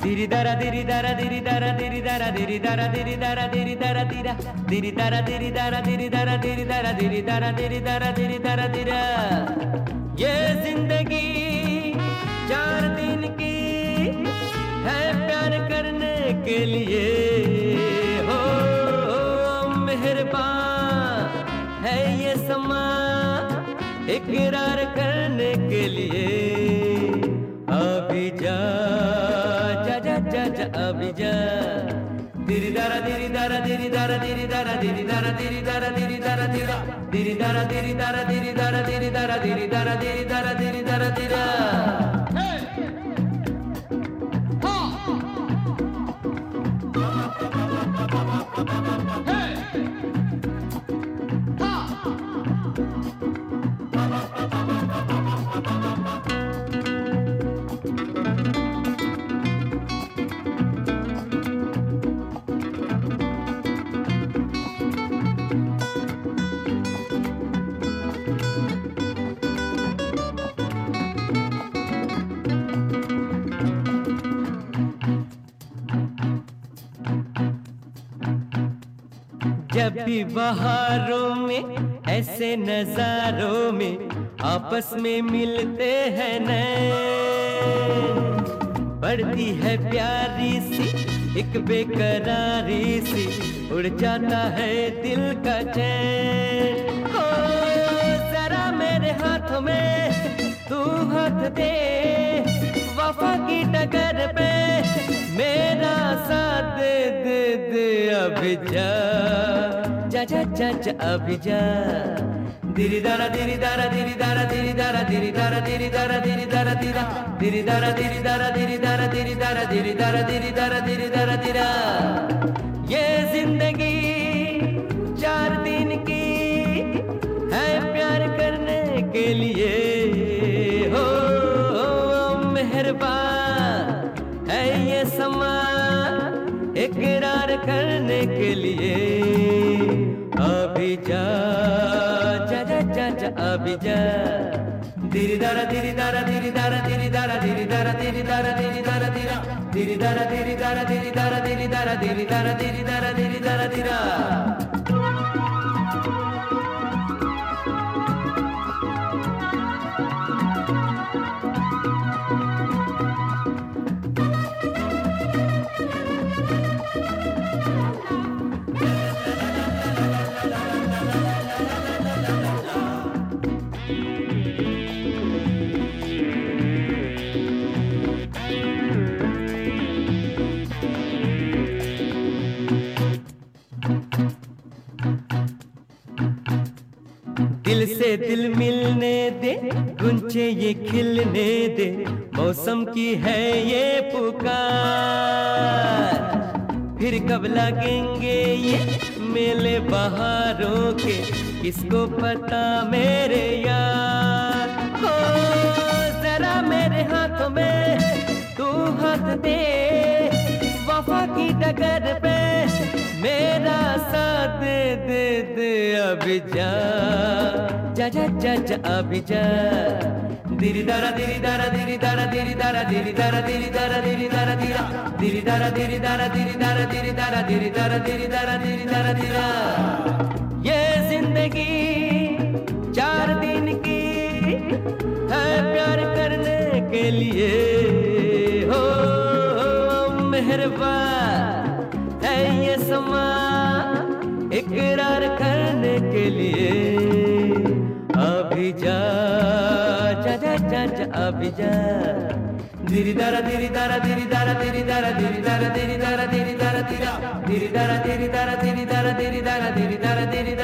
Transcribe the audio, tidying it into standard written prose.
Diri dara diri dara diri dara diri dara diri dara diri dara diri dara dira diri dara diri dara diri dara diri dara diri dara diri dara diri dara dira ये जिंदगी 4 दिन की है प्यार करने के लिए हो मेहरबान है ये समा इकरार करने के लिए अभी जा अभी जा दिरी दारा दिरी दारा दिरी दारा दिरी दारा दिरी दारा दिरी दारा दिरी दारा दिरा दिरी दारा दिरी दारा दिरी दारा दिरी दारा दिरी दारा दिरी दारा दिरी दारा दिरा जब भी बहारों में ऐसे नजारों में आपस में मिलते हैं नैन बढ़ती है प्यारी सी एक बेकरारी सी उड़ जाता है दिल का चैन हो जरा मेरे हाथों में तू हाथ दे वफा की डगर पे मेरा साथ दे दे दे अभी जा जा जा जा जा अभी जा दिरी दारा दिरी दारा दिरी दारा दिरी दारा दिरी दारा दिरी दारा दिरी दारा दिरा दिरी दारा दिरी दारा दिरी दारा दिरी दारा दिरी दारा दिरी दारा दिरी दारा दिरा ये जिंदगी 4 दिन की है प्यार करने के लिए हो मेहरबान है ये समा इकरार करने के लिए अभी जा जा जा जा जा अभी जा दिरी दारा दिरी दारा दिरी दारा दिरी दारा दिरी दारा दिरी दारा दिरी दारा दिरा दिरी दारा दिरी दारा दिरी दारा दिरी दारा दिरी दारा दिरी दारा दिरी दारा दिरा दिल से दिल मिलने दे गुंचे ये खिलने दे मौसम की है ये पुकार फिर कब लगेंगे ये मेले बहारों के किसको पता मेरे यार हो जरा मेरे हाथों में तू हाथ दे वफा की डगर पे मेरा साथ दे दे दे अभी जा जा जा जा जा अभी जा दिरी दारा दिरी दारा दिरी दारा दिरी दारा दिरी दारा दिरी दारा दिरी दारा दिरा दिरी दारा दिरी दारा दिरी दारा दिरी दारा दिरी दारा दिरी दारा दिरी दारा दिरा ये जिंदगी 4 दिन की है प्यार करने के लिए हो मेहरबान है ये समा इकरार करने के लिए अभी जा जा जा जा जा अभी जा दिरी दारा दिरी दारा दिरी दारा दिरी दारा दिरी दारा दिरी दारा दिरी दारा दिरा दिरी दारा दिरी दारा दिरी दारा दिरी दारा दिरी दारा दिरी